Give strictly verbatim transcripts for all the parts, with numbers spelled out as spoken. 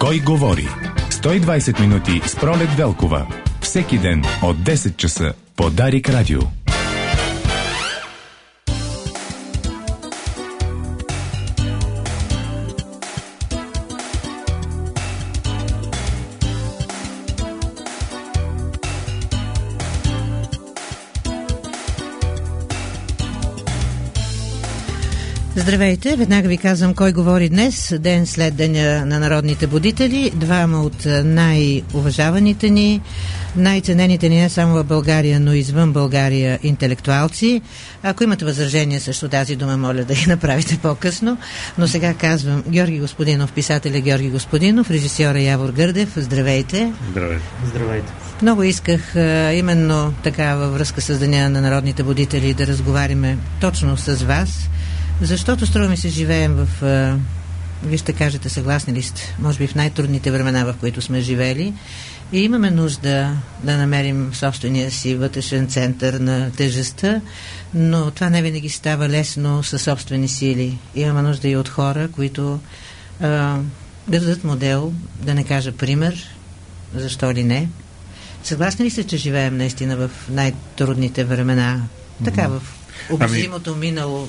Кой говори? сто и двайсет минути с Пролет Велкова. Всеки ден от десет часа по Дарик Радио. Здравейте! Веднага ви казвам кой говори днес, ден след Деня на народните будители. Двама от най-уважаваните ни, най-ценените ни не само в България, но и извън България интелектуалци. Ако имате възражение също тази дума, моля да ги направите по-късно. Но сега казвам Георги Господинов, писателя Георги Господинов, режисьора Явор Гърдев. Здравейте! Здравейте! Здравейте! Много исках а, именно така във връзка с Деня на народните будители да разговаряме точно с вас, защото струва ми се живеем в, а, вие ще кажете, съгласни ли сте, може би в най-трудните времена, в които сме живели, и имаме нужда да намерим собствения си вътрешен център на тежестта, но това не винаги става лесно със собствени сили. Имаме нужда и от хора, които а, да дадат модел, да не кажа пример, защо ли не. Съгласни ли сте, че живеем наистина в най-трудните времена, така в обозримото минало?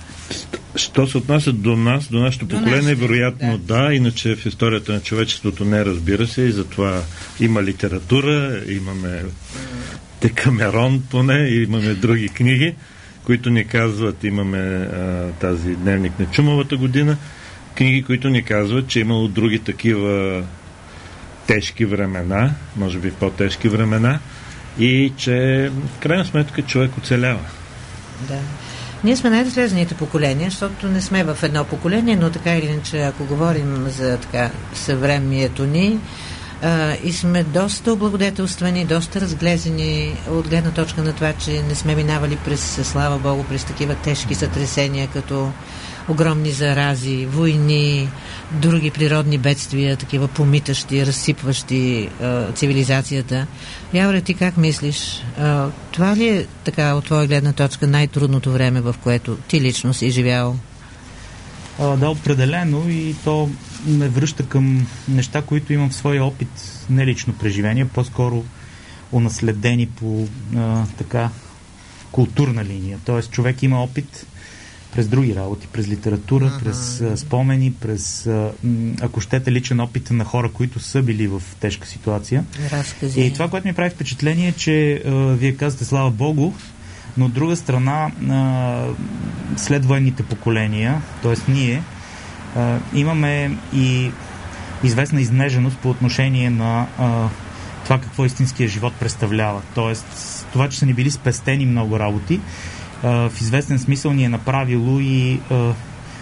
Що се отнася до нас, до нашето до поколение, нашите, вероятно да. да, иначе в историята на човечеството не, разбира се, и затова има литература, имаме Декамерон поне, имаме други книги, които ни казват, имаме а, тази дневник на чумовата година, книги, които ни казват, че имало други такива тежки времена, може би по-тежки времена, и че в крайна сметка човек оцелява. Да. Ние сме най-разлезните поколения, защото не сме в едно поколение, но така или иначе, ако говорим за така съвремието ни, а, и сме доста облагодетелствани, доста разглезени от гледна точка на това, че не сме минавали през, слава Богу, през такива тежки сътресения, като огромни зарази, войни, други природни бедствия, такива помитащи, разсипващи а, цивилизацията. Явре, ти как мислиш? А, това ли е така от твоя гледна точка най-трудното време, в което ти лично си живял? А, да, определено, и то ме връща към неща, които имам в своя опит, не лично преживение, по-скоро унаследени по а, така културна линия. Тоест човек има опит през други работи, през литература, uh-huh. през а, спомени, през, а, м, ако щете, личен опит на хора, които са били в тежка ситуация. Разкази. И това, което ми прави впечатление, е, че а, вие казвате слава Богу, но от друга страна, а, след военните поколения, т.е. ние, а, имаме и известна изнеженост по отношение на а, това какво истинския живот представлява. Тоест, това, че са ни били спестени много работи, Uh, в известен смисъл ни е направило и uh,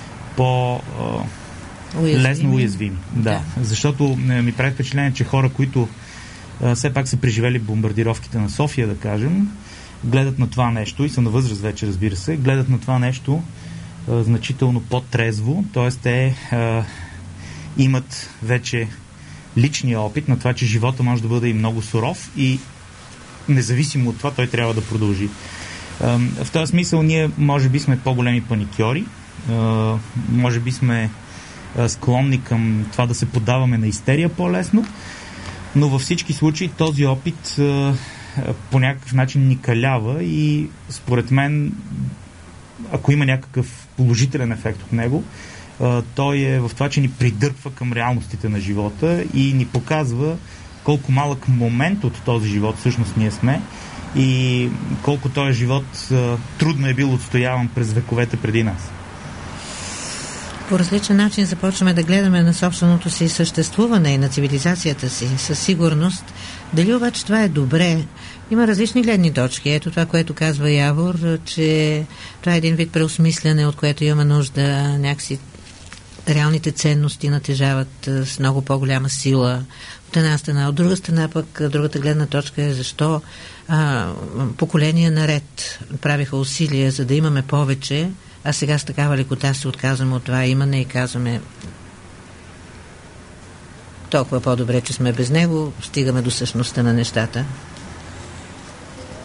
по-лесно uh, уязвими. Да. да. Защото uh, ми прави впечатление, че хора, които uh, все пак са преживели бомбардировките на София, да кажем, гледат на това нещо, и са на възраст вече, разбира се, гледат на това нещо uh, значително по-трезво, т.е. те uh, имат вече личния опит на това, че живота може да бъде и много суров, и независимо от това той трябва да продължи. В този смисъл ние може би сме по-големи паникьори, може би сме склонни към това да се поддаваме на истерия по-лесно, но във всички случаи този опит по някакъв начин ни калява, и според мен, ако има някакъв положителен ефект от него, той е в това, че ни придърпва към реалностите на живота и ни показва колко малък момент от този живот всъщност ние сме, и колко този живот а, трудно е бил отстояван през вековете преди нас. По различен начин започваме да гледаме на собственото си съществуване и на цивилизацията си, със сигурност. Дали обаче това е добре? Има различни гледни точки. Ето това, което казва Явор, че това е един вид преосмисляне, от което има нужда, някакси реалните ценности натежават с много по-голяма сила от една страна. От друга страна пък, другата гледна точка е защо а, поколения наред правиха усилия, за да имаме повече, а сега с такава лекота се отказваме от това имане и казваме толкова по-добре, че сме без него, стигаме до същността на нещата.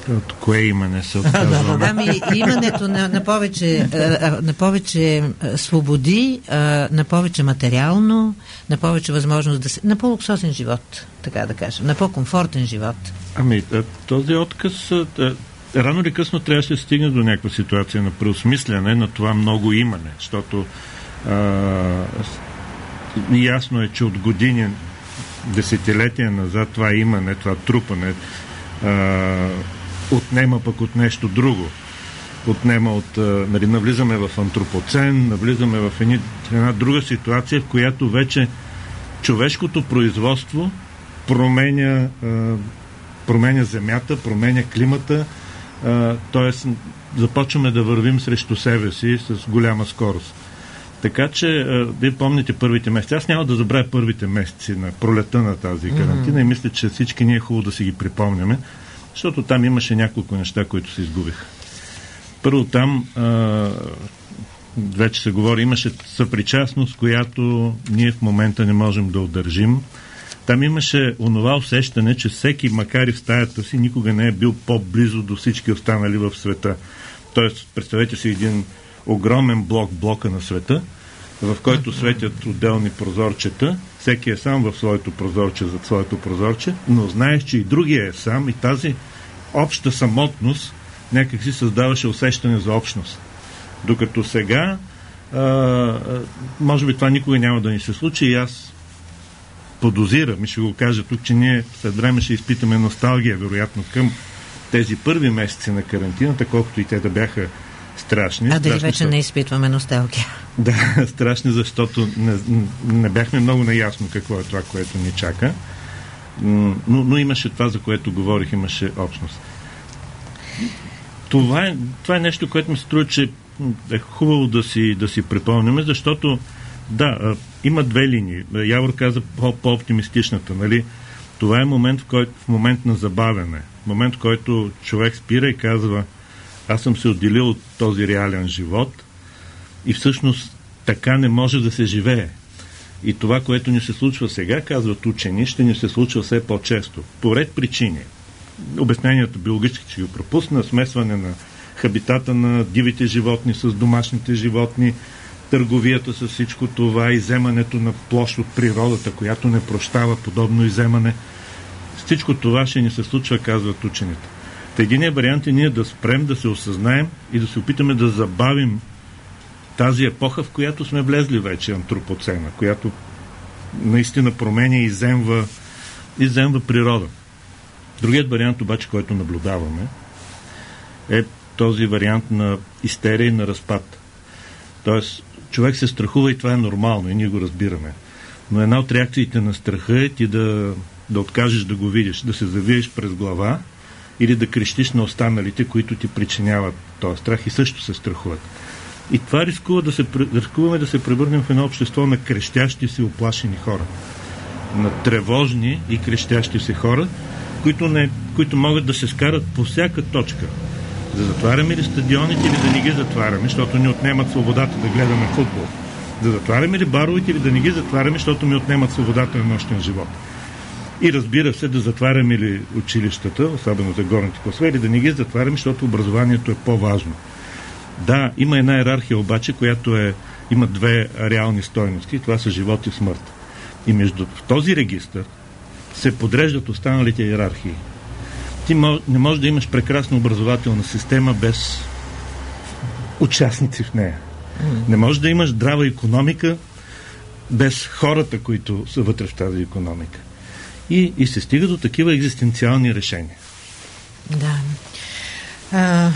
От кое имане се отказваме? Ами имането на, на повече, на повече свободи, на повече материално, на повече възможност да се... на по-луксозен живот, така да кажем, на по-комфортен живот. Ами, този отказ рано или късно трябваше да стигне до някаква ситуация на преосмисляне на това много имане, защото а, ясно е, че от години, десетилетия назад това имане, това трупане а, отнема пък от нещо друго. Отнема от... А, нали, навлизаме в антропоцен, навлизаме в едни, една друга ситуация, в която вече човешкото производство променя, а, променя земята, променя климата, т.е. започваме да вървим срещу себе си с голяма скорост. Така че, вие помните първите месеци. Аз няма да забравя първите месеци на пролета на тази карантина mm-hmm. и мисля, че всички ние е хубаво да си ги припомняме, защото там имаше няколко неща, които се изгубиха. Първо там, а, вече се говори, имаше съпричастност, която ние в момента не можем да удържим. Там имаше онова усещане, че всеки, макар и в стаята си, никога не е бил по-близо до всички останали в света. Тоест, представете си един огромен блок, блока на света, в който светят отделни прозорчета. Всеки е сам в своето прозорче, зад своето прозорче, но знаеш, че и другия е сам и тази обща самотност някак си създаваше усещане за общност. Докато сега, а, може би това никога няма да ни се случи и аз подозирам и ще го кажа тук, че ние след време ще изпитаме носталгия, вероятно, към тези първи месеци на карантината, колкото и те да бяха страшни. А дали вече са... не изпитваме носталгия? Да, страшни, защото не, не бяхме много наясно какво е това, което ни чака. Но, но имаше това, за което говорих, имаше общност. Това е, това е нещо, което ми се струва, че е хубаво да си, да си припомняме, защото да, има две линии. Явор каза по- по-оптимистичната, нали? Това е момент, в който в момент на забавяне. Момент, в който човек спира и казва: аз съм се отделил от този реален живот и всъщност така не може да се живее. И това, което ни се случва сега, казват учени, ще ни се случва все по-често. По ред причини. Обяснението биологически ще го пропусна, смесване на хабитата на дивите животни с домашните животни, търговията с всичко това, изземането на площ от природата, която не прощава подобно изземане. Всичко това ще ни се случва, казват учените. Единият вариант е ние да спрем, да се осъзнаем и да се опитаме да забавим тази епоха, в която сме влезли вече, антропоцена, която наистина променя и изземва, изземва природа. Другият вариант обаче, който наблюдаваме, е този вариант на истерия и на разпад. Тоест, човек се страхува и това е нормално и ние го разбираме. Но една от реакциите на страха е ти да, да откажеш да го видиш, да се завиеш през глава или да крещиш на останалите, които ти причиняват този страх и също се страхуват. И това рискува да се, рискуваме да се превърнем в едно общество на крещящи се, уплашени хора. На тревожни и крещящи се хора, които, не, които могат да се скарат по всяка точка. Да затваряме ли стадионите или да не ги затваряме, защото ни отнемат свободата да гледаме футбол? Да затваряме ли баровете или да не ги затваряме, защото ми отнемат свободата на нощен живот? И разбира се, да затваряме ли училищата, особено за горните класове, или да не ги затваряме, защото образованието е по-важно. Да, има една иерархия обаче, която е, има две реални стойности, това са живот и смърт. И между в този регистър се подреждат останалите иерархии. Ти мож, не можеш да имаш прекрасна образователна система без участници в нея. Не можеш да имаш здрава икономика без хората, които са вътре в тази икономика. И, и се стига до такива екзистенциални решения. Да. А,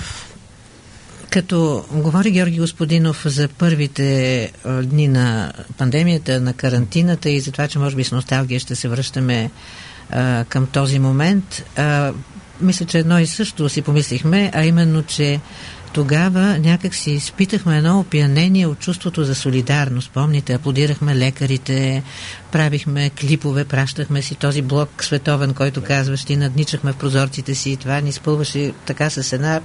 като говори Георги Господинов за първите а, дни на пандемията, на карантината и за това, че може би с носталгия ще се връщаме а, към този момент, а, мисля, че едно и също си помислихме, а именно, че тогава някак си изпитахме едно опиянение от чувството за солидарност. Помните, аплодирахме лекарите, правихме клипове, пращахме си този блок световен, който казваш, ти надничахме в прозорците си и това ни спълваше така с една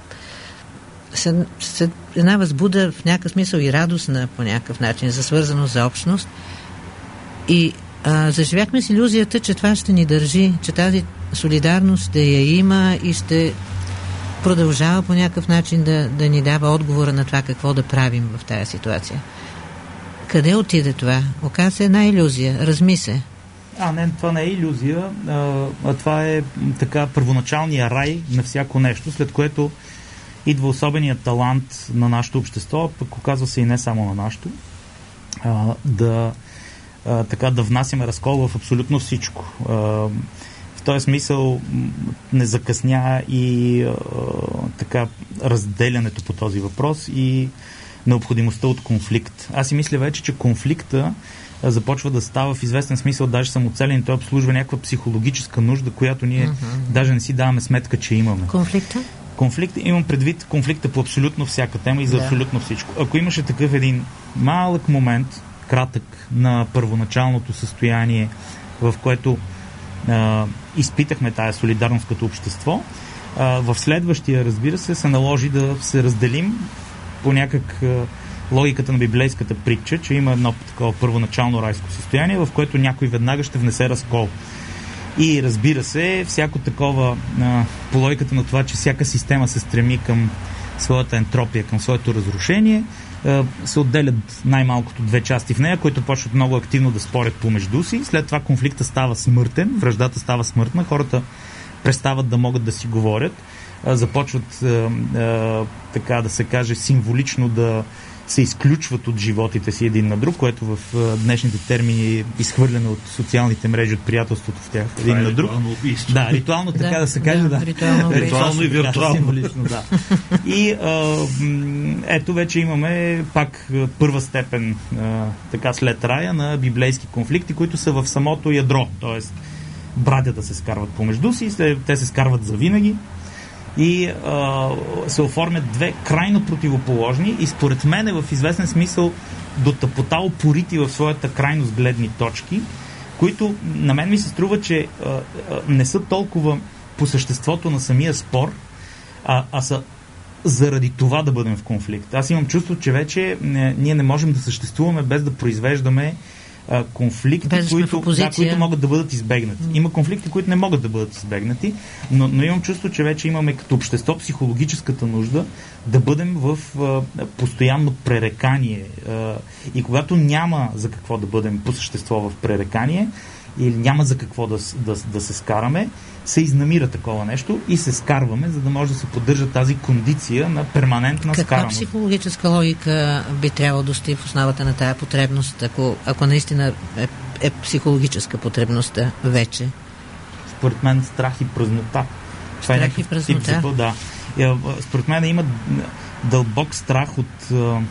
с, с една възбуда в някакъв смисъл и радостна по някакъв начин, за свързаност, за общност. И а, заживяхме с илюзията, че това ще ни държи, че тази солидарност ще я има и ще продължава по някакъв начин да, да ни дава отговора на това какво да правим в тази ситуация. Къде отиде това? Оказа се една илюзия. Разми се. А, не, това не е илюзия, а, а това е така първоначалния рай на всяко нещо, след което идва особеният талант на нашето общество, пък оказва се и не само на нашето, а, да, а, така, да внасяме разкол в абсолютно всичко. А, в този смисъл не закъсня и а, така разделянето по този въпрос и необходимостта от конфликт. Аз си мисля вече, че конфликта започва да става в известен смисъл даже самоцелен и той обслужва някаква психологическа нужда, която ние uh-huh. даже не си даваме сметка, че имаме. Конфликта? Конфликт, имам предвид конфликта по абсолютно всяка тема и за да. абсолютно всичко. Ако имаше такъв един малък момент, кратък, на първоначалното състояние, в което а, изпитахме тая солидарност като общество, а, в следващия, разбира се, се наложи да се разделим по някак а, логиката на библейската притча, че има едно такова първоначално райско състояние, в което някой веднага ще внесе разкол. И разбира се, всяко такова, а, по логиката на това, че всяка система се стреми към своята ентропия, към своето разрушение, а, се отделят най-малкото две части в нея, които почват много активно да спорят помежду си. След това конфликта става смъртен, враждата става смъртна, хората престават да могат да си говорят, а, започват, а, а, така да се каже, символично да се изключват от животите си един на друг, което в днешните термини е изхвърляне от социалните мрежи, от приятелството в тях един е на друг. Убийство. Да, ритуално така да, да се каже, да. да. Ритуално, ритуално и виртуално. Символично, да. И а, ето вече имаме пак първа степен а, така след рая на библейски конфликти, които са в самото ядро, т.е. братята се скарват помежду си, те се скарват завинаги и а, се оформят две крайно противоположни и според мен е в известен смисъл до тъпота опорити в своята крайност гледни точки, които на мен ми се струва, че а, а, не са толкова по съществото на самия спор, а, а са заради това да бъдем в конфликт. Аз имам чувство, че вече не, ние не можем да съществуваме без да произвеждаме а, конфликти, които, да, които могат да бъдат избегнати. Mm. Има конфликти, които не могат да бъдат избегнати, но, но имам чувство, че вече имаме като общество психологическата нужда да бъдем в а, постоянно пререкание. А, и когато няма за какво да бъдем по същество в пререкание, или няма за какво да, да, да се скараме, се изнамира такова нещо и се скарваме, за да може да се поддържа тази кондиция на перманентна Каква скараност. Каква психологическа логика би трябвало да стои в основата на тая потребност, ако, ако наистина е, е психологическа потребността вече? Според мен страх и празнота. Това страх е и празнота? Тип, да. Според мен има дълбок страх от а,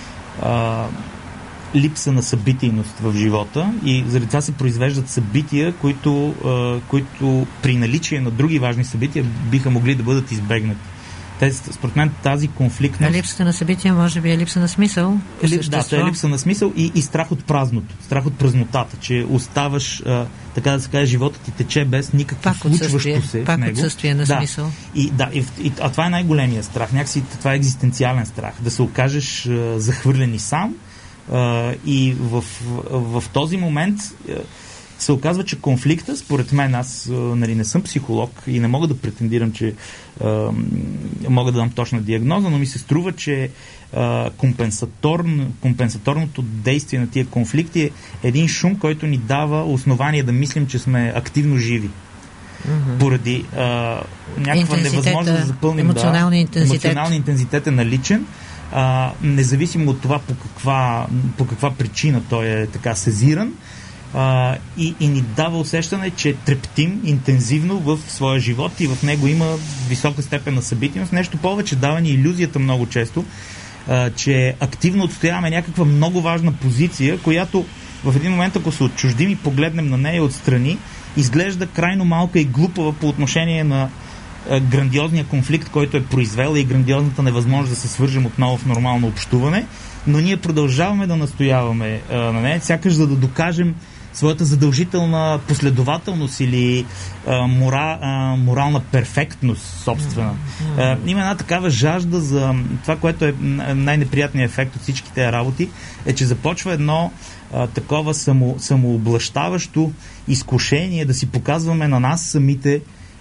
а, липса на събитийност в живота и заради това се произвеждат събития, които, а, които при наличие на други важни събития биха могли да бъдат избегнати. Те, според мен тази конфликтност... А липсата на събития може би е липса на смисъл? Ли, да, това е липса на смисъл и, и страх от празното, страх от празнотата, че оставаш, а, така да се каже, живота ти тече без никакво случващо се пак в него. Отсъствие на да. смисъл. И, да, и, и, а това е най-големия страх. Някакси това е екзистенциален страх. Да се окажеш а, захвърлен и сам. Uh, и в, в, в този момент uh, се оказва, че конфликта, според мен, аз uh, нали, не съм психолог и не мога да претендирам, че uh, мога да дам точна диагноза, но ми се струва, че uh, компенсаторно, компенсаторното действие на тия конфликти е един шум, който ни дава основание да мислим, че сме активно живи. Mm-hmm. Поради uh, някаква невъзможност да запълним емоционалния интензитет. Емоционалния интензитет е наличен. Uh, независимо от това по каква, по каква причина той е така сезиран uh, и, и ни дава усещане, че трептим интензивно в своя живот и в него има висока степен на събитийност. Нещо повече дава ни илюзията много често, uh, че активно отстояваме някаква много важна позиция, която в един момент, ако се отчуждим и погледнем на нея отстрани, изглежда крайно малка и глупава по отношение на грандиозния конфликт, който е произвел и грандиозната невъзможност да се свържем отново в нормално общуване, но ние продължаваме да настояваме а, на нея, сякаш за да докажем своята задължителна последователност или а, мора, а, морална перфектност собствена. А, има една такава жажда за това, което е най-неприятният ефект от всички тези работи, е, че започва едно а, такова само, самооблащаващо изкушение да си показваме на нас самите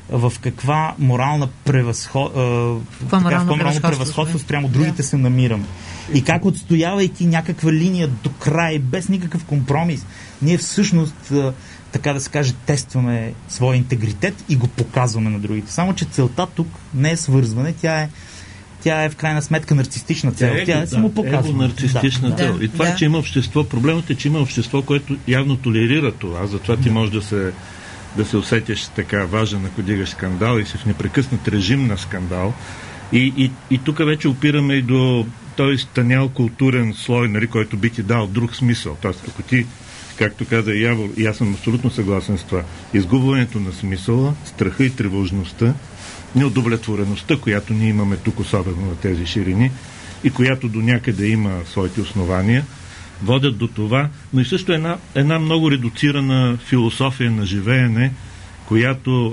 в каква морална превъзход, така, морално превъзходство, превъзходство спрямо другите да. се намираме. И как отстоявайки някаква линия до край, без никакъв компромис, ние всъщност, така да се каже, тестваме своя интегритет и го показваме на другите. Само че целта тук не е свързване, тя е Тя е в крайна сметка нарцистична цел. Тя е, тя е само показване. Нарцистична да, цел. Да, и това, да. че има общество, проблемът е, че има общество, което явно толерира това, затова ти можеш да се, да се усетиш така важен, ако дигаш скандал и си в непрекъснат режим на скандал. И, и, и тук вече опираме и до този станял културен слой, нали, който би ти дал друг смисъл. Тоест, ако ти, както каза Явор, и аз съм абсолютно съгласен с това, изгубването на смисъла, страха и тревожността, неудовлетвореността, която ние имаме тук, особено на тези ширини, и която до някъде има своите основания, водят до това, но и също една, една много редуцирана философия на живеене, която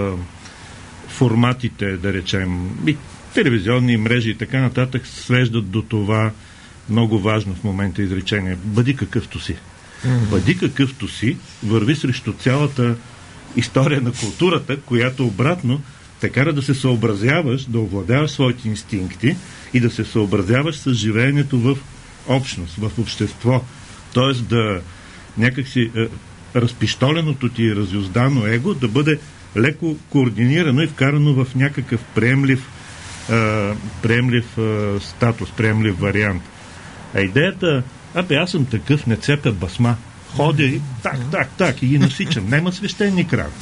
е, форматите, да речем, и телевизионни мрежи и така нататък свеждат до това много важно в момента изречение. Бъди какъвто си. Mm-hmm. Бъди какъвто си, върви срещу цялата история на културата, която обратно те кара да се съобразяваш, да овладяваш своите инстинкти и да се съобразяваш с живеенето в общност, в общество. Тоест да някакси е, разпиштоленото ти и разюздано его да бъде леко координирано и вкарано в някакъв приемлив, е, приемлив е, статус, приемлив вариант. А идеята, абе аз съм такъв, не цепя басма. Ходя и так, так, так и ги насичам. Нема свещени крак.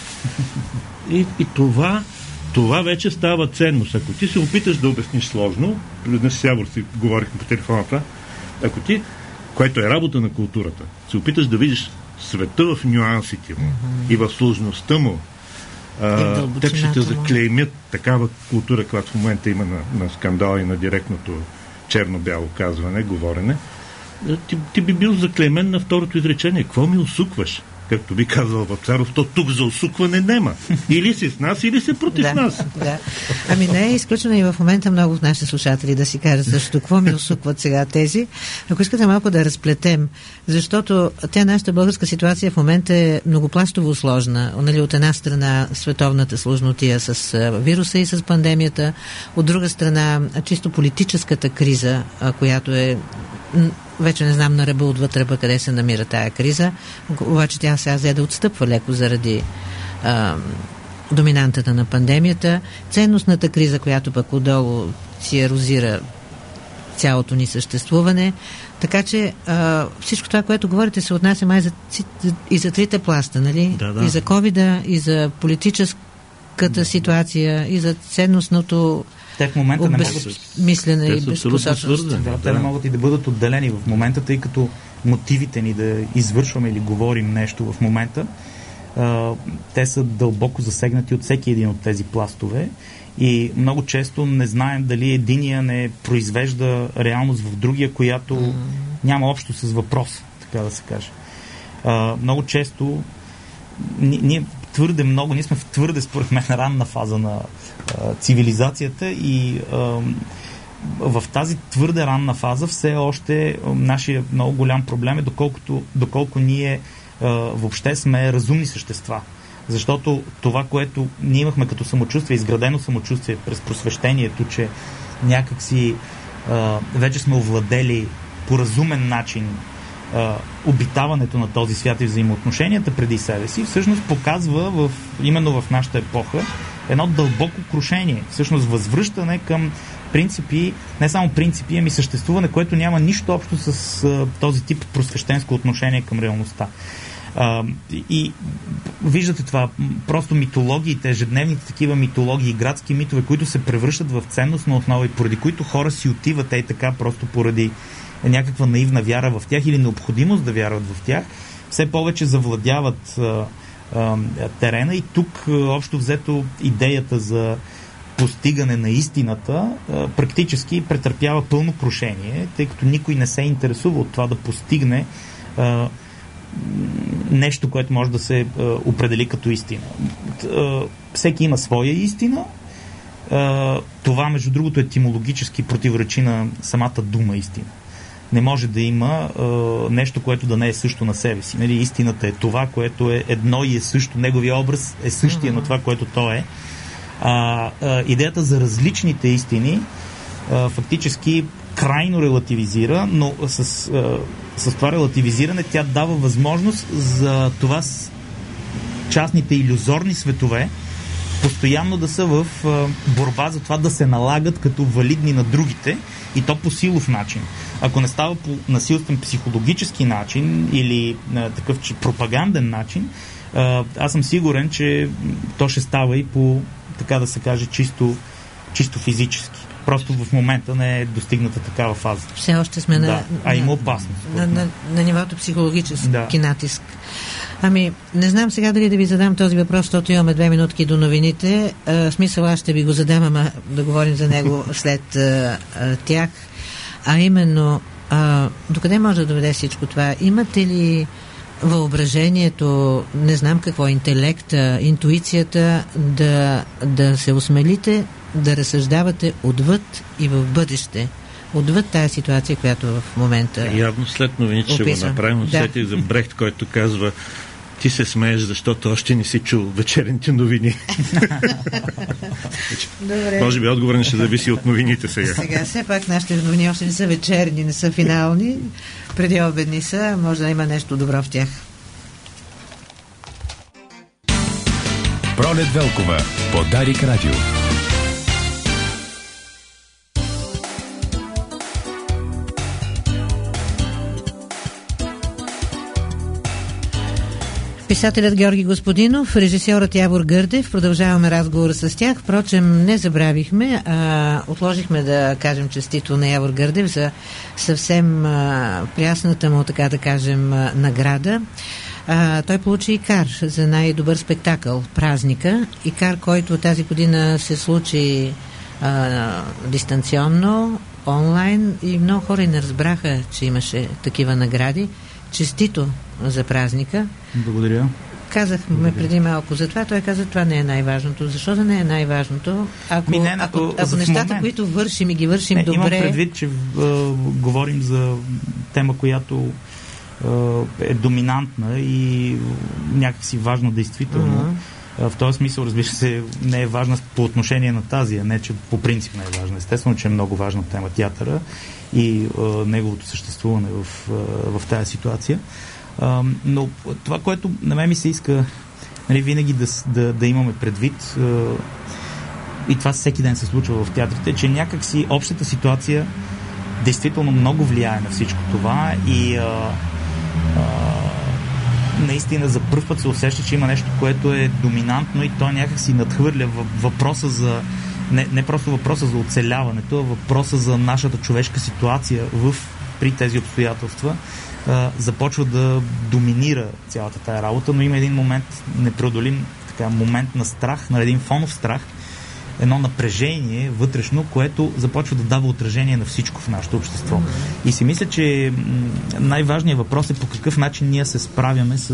И, и това Това вече става ценност. Ако ти се опиташ да обясниш сложно, днес с Явор си говорихме по телефона това, ако ти, което е работа на културата, се опиташ да видиш света в нюансите му mm-hmm. и в сложността му, а, теб ще те заклеймят такава култура, която в момента има на, на скандал и на директното черно-бяло казване, говорене, ти, ти би бил заклеймен на второто изречение. Какво ми усукваш? Както би казал Вапцаров, то тук за усукване нема. Или си с нас, или си против да, нас. Да. Ами не е изключено и в момента много от нашите слушатели да си кажат също какво ми усукват сега тези. Ако искате малко да разплетем, защото тя нашата българска ситуация в момента е многопластово сложна. Нали, от една страна световната сложнотия с вируса и с пандемията, от друга страна чисто политическата криза, която е вече не знам на ръба отвътре къде се намира тая криза, обаче тя сега взе да отстъпва леко заради а, доминантата на пандемията. Ценностната криза, която пък отдолу си ерозира цялото ни съществуване. Така че а, всичко това, което говорите, се отнася май за, и за трите пласта, нали? Да, да. И за ковида, и за политическата да. ситуация, и за ценностното те в момента не могат мислене и безпособност. Да, да. Те не могат и да бъдат отделени в момента, тъй като мотивите ни да извършваме или говорим нещо в момента, а, те са дълбоко засегнати от всеки един от тези пластове и много често не знаем дали единия не произвежда реалност в другия, която mm. няма общо с въпрос, така да се каже. А, много често ние твърде много, ние сме в твърде, според мен, ранна фаза на а, цивилизацията и а, в тази твърде ранна фаза все още а, нашия много голям проблем е доколкото, доколко ние а, въобще сме разумни същества. Защото това, което ние имахме като самочувствие, изградено самочувствие през просвещението, че някакси а, вече сме овладели по разумен начин Uh, обитаването на този свят и взаимоотношенията преди себе си, всъщност показва в, именно в нашата епоха едно дълбоко крушение, всъщност възвръщане към принципи, не само принципи, ами съществуване, което няма нищо общо с uh, този тип просвещенско отношение към реалността. Uh, и виждате това, просто митологиите, ежедневните такива митологии, градски митове, които се превръщат в ценностна основа и поради които хора си отиват ей така, просто поради някаква наивна вяра в тях или необходимост да вярват в тях, все повече завладяват а, а, терена и тук а, общо взето идеята за постигане на истината а, практически претърпява пълно крушение, тъй като никой не се интересува от това да постигне а, нещо, което може да се а, определи като истина. А, всеки има своя истина. А, това, между другото, етимологически противоречи на самата дума истина. Не може да има е, нещо, което да не е също на себе си. Нали, истината е това, което е едно и е също. Неговия образ е същия mm-hmm. на това, което то е. А, а идеята за различните истини а, фактически крайно релативизира, но с, а, с това релативизиране тя дава възможност за това с частните илюзорни светове постоянно да са в а, борба за това да се налагат като валидни на другите, и то по силов начин. Ако не става по насилствен психологически начин или а, такъв че, пропаганден начин, а, аз съм сигурен, че то ще става и по, така да се каже, чисто, чисто физически. Просто в момента не е достигната такава фаза. Все още сме да, на... А има опасност. На, на, на нивото психологически да. натиск. Ами, не знам сега дали да ви задам този въпрос, защото имаме две минутки до новините. А, смисъл, аз ще ви го задам, ама да говорим за него след а, а, тях. А именно, а, докъде може да доведе всичко това? Имате ли въображението, не знам какво, интелекта, интуицията да, да се осмелите, да разсъждавате отвъд и в бъдеще? Отвъд тази ситуация, която в момента явно след новините ще го направим. Усетих да. за Брехт, който казва: ти се смееш, защото още не си чул вечерните новини. Добре. Може би отговор не ще зависи от новините сега. Сега все пак нашите новини още не са вечерни, не са финални. Преди обедни са, може да има нещо добро в тях. Пролет Велкова, Подарик радио. Писателят Георги Господинов, режисьорът Явор Гърдев. Продължаваме разговора с тях. Впрочем, не забравихме, а отложихме да кажем честито на Явор Гърдев за съвсем а, прясната му, така да кажем, а, награда. А, той получи ИКАР за най-добър спектакъл Празника. ИКАР, който тази година се случи а, дистанционно, онлайн, и много хора не разбраха, че имаше такива награди. Честито за празника. Благодаря. Казахме Благодаря. преди малко за това. Той каза, това не е най-важното. Защо да не е най-важното? Ако, не, ако, ако нещата, момент, които вършим и ги вършим не, добре... Имам предвид, че а, говорим за тема, която а, е доминантна и някакси важна действително. Uh-huh. В този смисъл, разбира се, не е важна по отношение на тази, а не, че по принцип не е важна. Естествено, че е много важна тема театъра и а, неговото съществуване в, а, в тази ситуация. А, но това, което на мен ми се иска, нали, винаги да, да, да имаме предвид, а, и това всеки ден се случва в театрите, че някакси общата ситуация действително много влияе на всичко това и а, а, наистина за пръв път се усеща, че има нещо, което е доминантно, и то някакси надхвърля въпроса за не, не просто въпроса за оцеляването, а въпроса за нашата човешка ситуация в, при тези обстоятелства а, започва да доминира цялата тая работа, но има един момент, непреодолим така, момент на страх, на един фонов страх, едно напрежение вътрешно, което започва да дава отражение на всичко в нашето общество. И си мисля, че най-важният въпрос е по какъв начин ние се справяме с,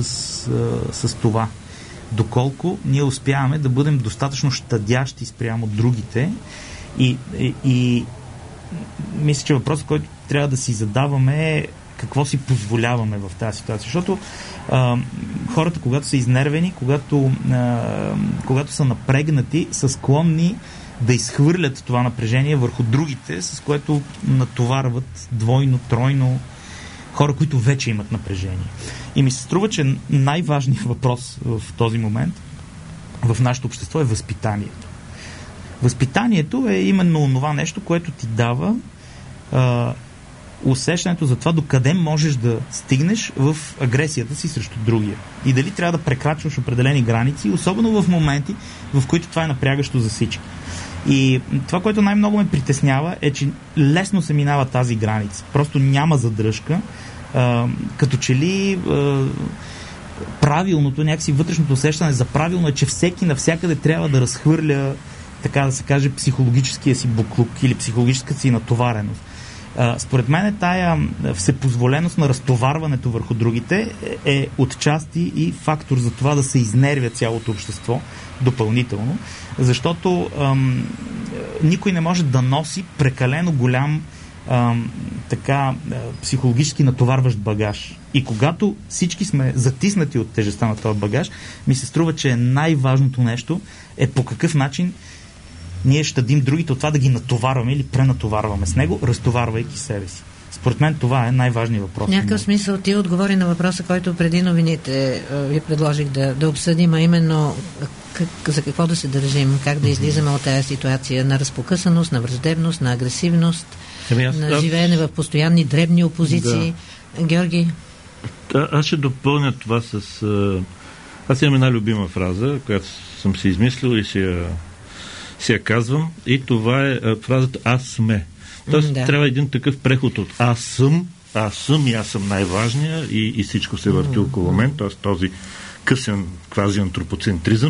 с това. Доколко ние успяваме да бъдем достатъчно щадящи спрямо другите и, и, и мисля, че въпросът, който трябва да си задаваме е какво си позволяваме в тази ситуация. Защото а, хората, когато са изнервени, когато, а, когато са напрегнати, са склонни да изхвърлят това напрежение върху другите, с което натоварват двойно, тройно хора, които вече имат напрежение. И ми се струва, че най-важният въпрос в този момент в нашето общество е възпитанието. Възпитанието е именно това нещо, което ти дава а, усещането за това докъде можеш да стигнеш в агресията си срещу другия. И дали трябва да прекрачваш определени граници, особено в моменти, в които това е напрягащо за всички. И това, което най-много ме притеснява, е, че лесно се минава тази граница. Просто няма задръжка. А, като че ли а, правилното, някакси вътрешното усещане за правилно е, че всеки навсякъде трябва да разхвърля, така да се каже, психологическия си буклук или психологическата си натовареност. Uh, според мен тая всепозволеност на разтоварването върху другите е, е отчасти и фактор за това да се изнервя цялото общество допълнително, защото ам, никой не може да носи прекалено голям а, така а, психологически натоварващ багаж. И когато всички сме затиснати от тежестта на този багаж, ми се струва, че най-важното нещо е по какъв начин ние щадим другите от това да ги натоварваме или пренатоварваме с него, разтоварвайки себе си. Според мен това е най-важният въпрос. В някакъв смисъл ти отговори на въпроса, който преди новините ви предложих да, да обсъдим, а именно как, за какво да се държим, как да излизаме от тази ситуация на разпокъсаност, на враждебност, на агресивност, ами аз, на живеене в постоянни дребни опозиции. Да. Георги? Да, аз ще допълня това с... Аз имам една любима фраза, която съм си измислил и си я, си я казвам, и това е фразата "аз сме". Тоест, да. Трябва един такъв преход от аз съм, аз съм и аз съм най-важния и, и всичко се върти mm-hmm. около мен, т.е. този късен квази-антропоцентризъм,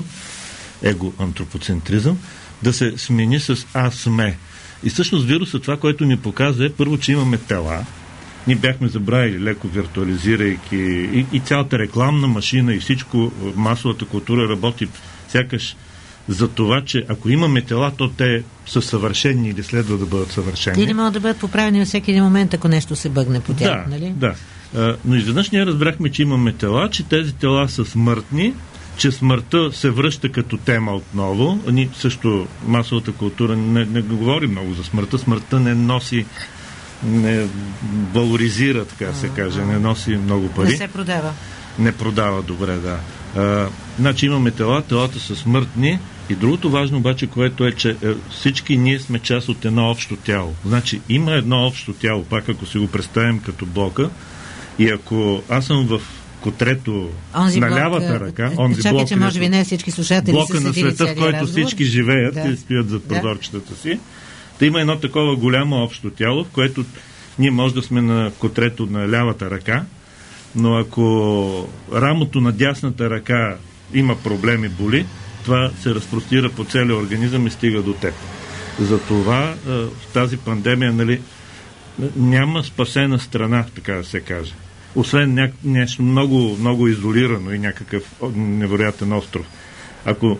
его-антропоцентризъм, да се смени с аз сме. И всъщност вирусът, това, което ни показва, е първо, че имаме тела. Ние бяхме забравили, леко виртуализирайки и, и цялата рекламна машина и всичко, масовата култура работи сякаш за това, че ако имаме тела, то те са съвършени или следва да бъдат съвършени. Или могат да бъдат поправени във всеки един момент, ако нещо се бъгне по тях, да, нали? Да, а, но изведнъж ние разбрахме, че имаме тела, че тези тела са смъртни, че смъртта се връща като тема отново. Ние също, масовата култура не, не говори много за смъртта. Смъртта не носи, не валоризира, така се каже, не носи много пари. Не се продава. Не продава добре, да. А, значи имаме тела, телата са смъртни. И другото важно обаче, което е, че е, всички ние сме част от едно общо тяло. Значи има едно общо тяло, пак ако си го представим като блока, и ако аз съм в котрето онзи на блок, лявата ръка, онзи чакай, блок, че може би не всички слушатели блока на света, в който разговор. Всички живеят да. И спият зад прозорчетата да. Си, да има едно такова голямо общо тяло, в което ние може да сме на котрето на лявата ръка, но ако рамото на дясната ръка има проблеми, боли, това се разпростира по целия организъм и стига до теб. Затова в тази пандемия, нали, няма спасена страна, така да се каже. Освен ня... нещо много, много изолирано и някакъв невероятен остров. Ако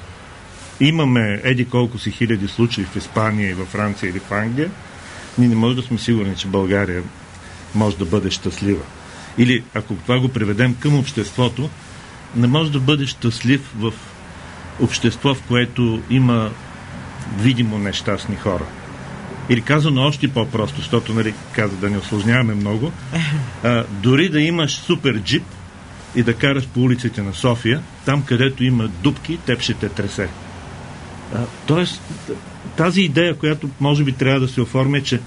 имаме еди колко си хиляди случаи в Испания и във Франция или в Англия, ние не може да сме сигурни, че България може да бъде щастлива. Или ако това го приведем към обществото, не може да бъде щастлив в общество, в което има видимо нещастни хора. Или казано още по-просто, защото, нали, каза да не усложняваме много, а, дори да имаш супер джип и да караш по улиците на София, там където има дупки, теб ще те тресе. А, тоест, тази идея, която може би трябва да се оформя, че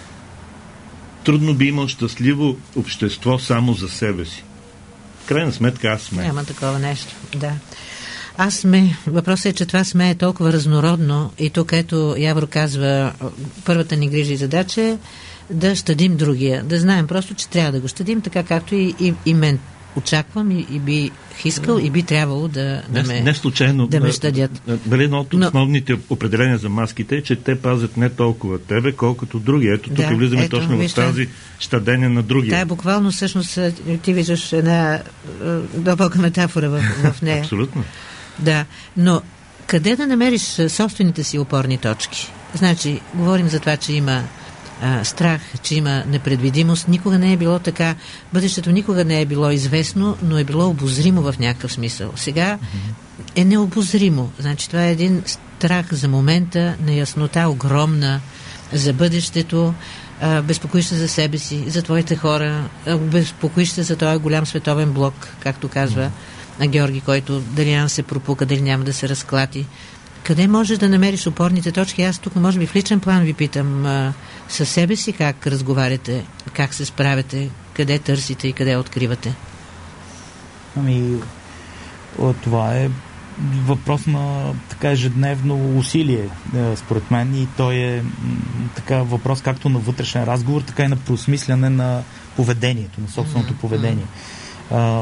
трудно би имал щастливо общество само за себе си. В крайна сметка аз сме. Няма такова нещо, да. Аз сме. Въпросът е, че това сме е толкова разнородно и тук, ето Явор казва, първата ни грижа и задача е да щадим другия. Да знаем просто, че трябва да го щадим, така както и, и, и мен очаквам и, и би искал и би трябвало да, да, не, ме, не случайно, да ме щадят. Дали едно от основните определения за маските е, че те пазят не толкова тебе, колкото други. Ето тук да, влизаме ето, точно вижте, в тази щадение на другия. Да, буквално всъщност ти виждаш една дълбока метафора в, в нея. Абсолютно. Да, но къде да намериш собствените си опорни точки? Значи, говорим за това, че има а, страх, че има непредвидимост. Никога не е било така. Бъдещето никога не е било известно, но е било обозримо в някакъв смисъл. Сега е необозримо. Значи, това е един страх за момента, неяснота огромна за бъдещето. А, безпокоиш се за себе си, за твоите хора, а, безпокоиш се за този голям световен блок, както казва на Георги, който дали няма да се пропука, дали няма да се разклати. Къде можеш да намериш опорните точки? Аз тук, може би, в личен план ви питам а, със себе си как разговаряте, как се справяте, къде търсите и къде откривате? Ами, това е въпрос на така ежедневно усилие, според мен, и той е така въпрос както на вътрешен разговор, така и на преосмисляне на поведението, на собственото mm-hmm. поведение. А,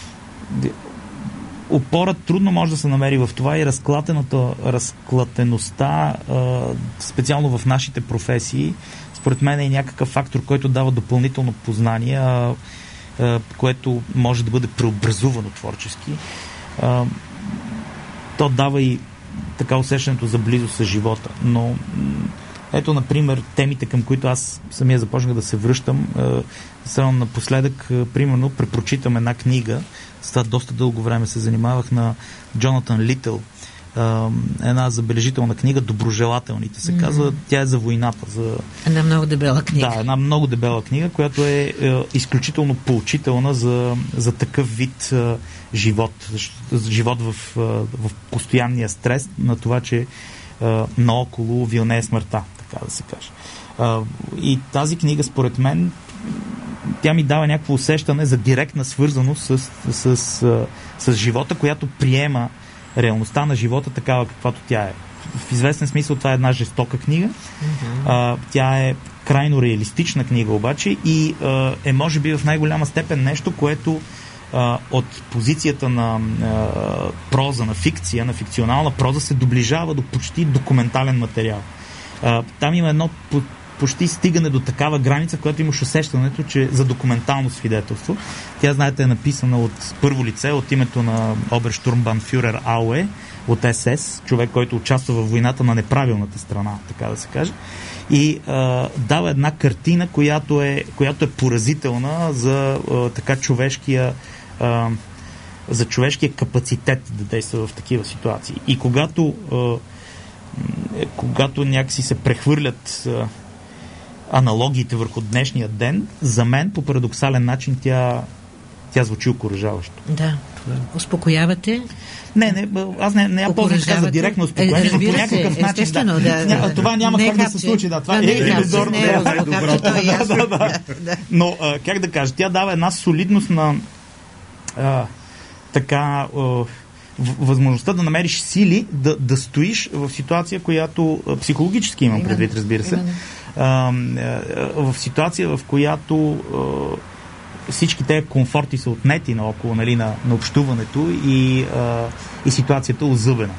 опорът трудно може да се намери в това и разклатеността, специално в нашите професии, според мен е някакъв фактор, който дава допълнително познание, което може да бъде преобразувано творчески. То дава и така усещането за близост с живота. Но Ето, например, темите, към които аз самия започнах да се връщам. Само напоследък, примерно, препрочитам една книга. С това доста дълго време се занимавах, на Джонатан Литъл. Една забележителна книга, Доброжелателните се казва. Тя е за войната. За... Една много дебела книга. Да, една много дебела книга, която е, е изключително поучителна за, за такъв вид е, живот. Живот в, е, в постоянния стрес на това, че е, наоколо вилнее смъртта, така да се каже. Е, и тази книга, според мен, тя ми дава някакво усещане за директна свързаност с, с, с, с живота, която приема реалността на живота такава, каквато тя е. В известен смисъл това е една жестока книга. Mm-hmm. А, тя е крайно реалистична книга обаче и а, е може би в най-голяма степен нещо, което а, от позицията на а, проза, на фикция, на фикционална проза се доближава до почти документален материал. А, там има едно по, почти стигане до такава граница, в която имаш усещането, че за документално свидетелство. Тя, знаете, е написана от първо лице, от името на оберштурмбанфюрер Ауе, от Ес Ес, човек, който участва в войната на неправилната страна, така да се каже. И а, дава една картина, която е, която е поразителна за а, така човешкия а, за човешкия капацитет да действа в такива ситуации. И когато а, когато някакси се прехвърлят а, аналогиите върху днешния ден, за мен по парадоксален начин тя, тя звучи окуражаващо. Да. Успокоявате? Не, не, аз не, не я ползвам така за директно успокоение, но по някакъв се, начин. Да. Да, Ня, това няма не как капче. да се случи. Да, това да, е иллюзорно. Не, да, не, да, да, да. Но, а, как да кажа, тя дава една солидност на а, така а, възможността да намериш сили да, да стоиш в ситуация, която а, психологически имам предвид, разбира се. А, а, в ситуация, в която а, всички тези комфорти са отнети наоколо, нали, на, на общуването и, а, и ситуацията е озъбена.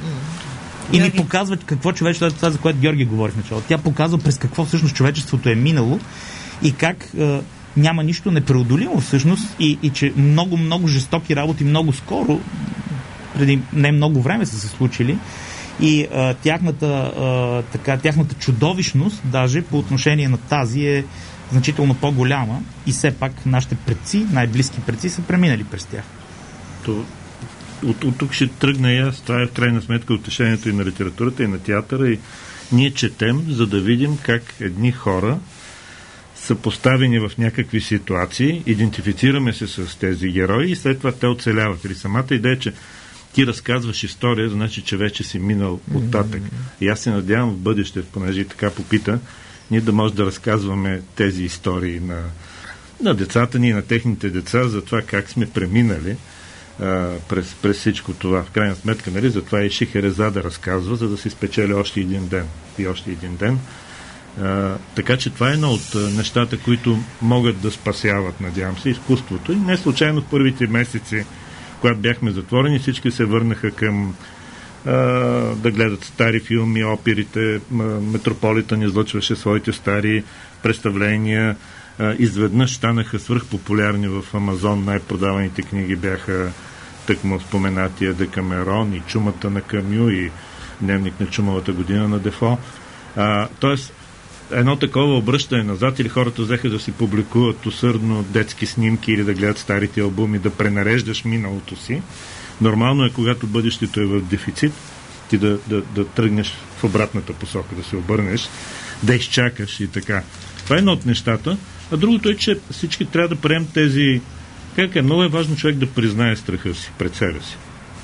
И ни показва какво човечеството, това, за което Георги говори в началото. Тя показва през какво всъщност човечеството е минало и как а, няма нищо непреодолимо всъщност и, и че много, много жестоки работи много скоро, преди не много време са се случили и а, тяхната, а, така, тяхната чудовищност даже по отношение на тази е значително по-голяма и все пак нашите предци, най-близки предци са преминали през тях. То, от, от тук ще тръгна и аз. Това е в крайна сметка отношението и на литературата, и на театъра. И ние четем, за да видим как едни хора са поставени в някакви ситуации, идентифицираме се с тези герои и след това те оцеляват. Или самата идея, че ти разказваш история, значи, че вече си минал оттатък. И аз се надявам в бъдеще, понеже и така попита, ние да може да разказваме тези истории на, на децата ни и на техните деца за това как сме преминали а, през, през всичко това. В крайна сметка, нали, затова и Шехерезада разказва, за да се спечели още един ден и още един ден. А, така че това е едно от нещата, които могат да спасяват, надявам се, изкуството. И не случайно в първите месеци, когато бяхме затворени, всички се върнаха към а, да гледат стари филми, оперите. Метрополитън излъчваше своите стари представления. А, изведнъж станаха свръхпопулярни в Амазон. Най-продаваните книги бяха тъкмо споменатия Декамерон и Чумата на Камю и Дневник на чумавата година на Дефо. А, тоест, едно такова обръщане назад или хората взеха да си публикуват усърдно детски снимки или да гледат старите албуми, да пренареждаш миналото си. Нормално е, когато бъдещето е в дефицит, ти да, да, да тръгнеш в обратната посока, да се обърнеш, да изчакаш и така. Това е едно от нещата. А другото е, че всички трябва да приемем тези... Как е? Много е важно човек да признае страха си пред себе си.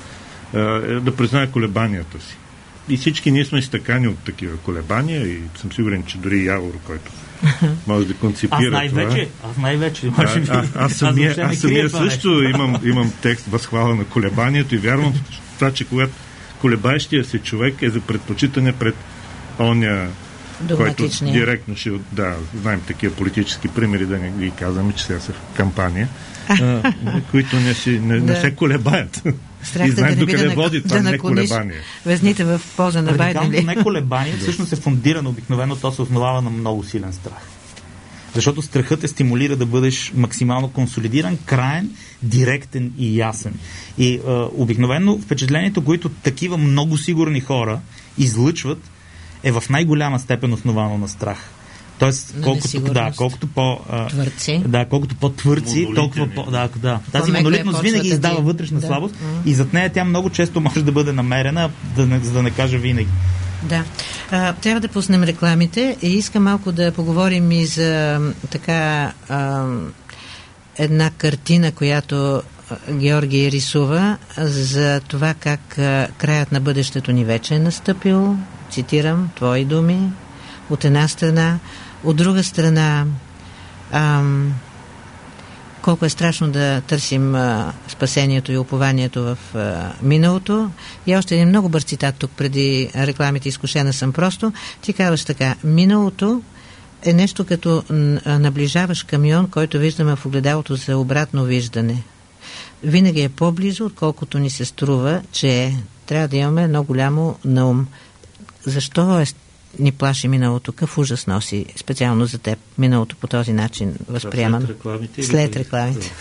Да признае колебанията си. И всички ние сме изтъкани от такива колебания и съм сигурен, че дори Явор, който може да конципира аз най-вече, това. Аз най-вече. А, а, аз самия, аз самия също имам, имам текст възхвала на колебанието и вярвам в това, че когато колебаещия се човек е за предпочитане пред оня, който директно ще... Да, знаем такива политически примери, да не ги казваме, че сега са в кампания, а, които не, си, не, да. не се колебаят. Страх и знаем да докъде да води това да не колебание. Везните в полза на Байден. Не колебание всъщност е фундирано обикновено, то се основава на много силен страх. Защото страхът те стимулира да бъдеш максимално консолидиран, краен, директен и ясен. И а, обикновено впечатлението, което такива много сигурни хора излъчват, е в най-голяма степен основано на страх. Тоест, колкото, да, колкото по твърци, да, колкото по-твърци, толкова по... Да, да. Тази монолитност е винаги издава вътрешна да. слабост mm-hmm. и зад нея тя много често може да бъде намерена, да не, за да не кажа винаги. Да. А, трябва да пуснем рекламите и искам малко да поговорим и за така а, една картина, която Георги рисува за това как а, краят на бъдещето ни вече е настъпил. Цитирам твои думи. От една страна, от друга страна, ам, колко е страшно да търсим а, спасението и упованието в а, миналото. И още един много бърз цитат тук преди рекламите, изкушена съм просто. Ти казваш така: миналото е нещо като наближаваш камион, който виждаме в огледалото за обратно виждане. Винаги е по-близо, отколкото ни се струва, че е. Трябва да имаме едно голямо на ум. Защо е ни плаши миналото? Какъв ужас носи специално за теб миналото по този начин възприеман? След рекламите? След рекламите.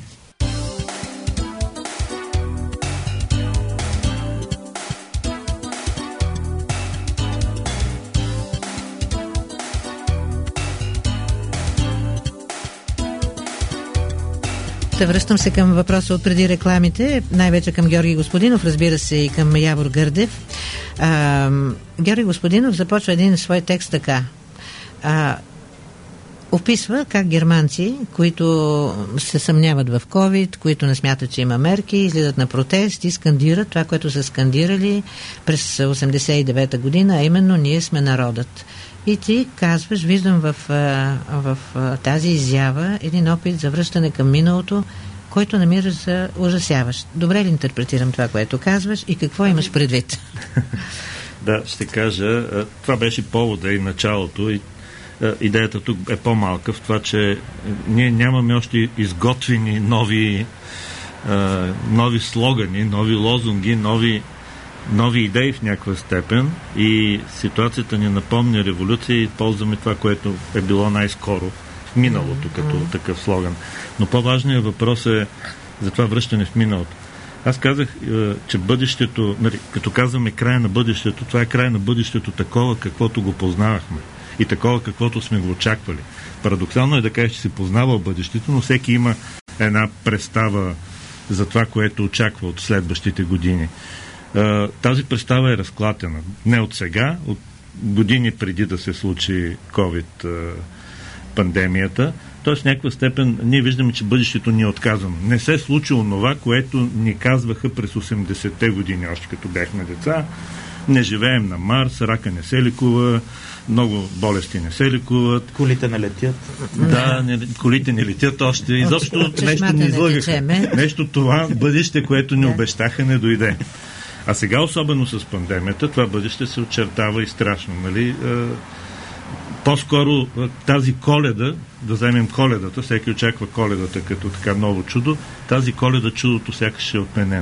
Та връщам се към въпроса от преди рекламите, най-вече към Георги Господинов, разбира се, и към Явор Гърдев. А, Георги Господинов започва един свой текст така. А, описва как германци, които се съмняват в COVID, които не смятат, че има мерки, излизат на протест и скандират това, което са скандирали през осемдесет и девета година, а именно ние сме народът. И ти казваш, виждам в, в, в тази изява един опит за връщане към миналото, който намираш за ужасяващ. Добре ли интерпретирам това, което казваш и какво имаш предвид? Да, ще кажа. Това беше повода и началото. И идеята тук е по-малка в това, че ние нямаме още изготвени нови, нови слогани, нови лозунги, нови нови идеи в някаква степен и ситуацията ни напомня революция и ползваме това, което е било най-скоро в миналото, като mm-hmm. такъв слоган. Но по-важният въпрос е за това връщане в миналото. Аз казах, че бъдещето, като казваме края на бъдещето, това е края на бъдещето такова, каквото го познавахме и такова, каквото сме го очаквали. Парадоксално е да кажеш, че се познава бъдещето, но всеки има една представа за това, което очаква от следващите години. Тази представа е разклатена. Не от сега, от години преди да се случи COVID пандемията. Тоест, в някаква степен ние виждаме, че бъдещето ни е отказано. Не се случи онова, което ни казваха през осемдесетте години, още като бяхме деца. Не живеем на Марс, рака не се лекува, много болести не се лекуват. Колите не летят. Да, не, колите не летят още. Изобщо нещо ни излъгаха. Нещо това бъдеще, което ни обещаха, не дойде. А сега, особено с пандемията, това бъдеще се очертава и страшно. Нали? По-скоро тази Коледа, да вземем Коледата, всеки очаква Коледата като така ново чудо, тази Коледа чудото сякаш е отменено.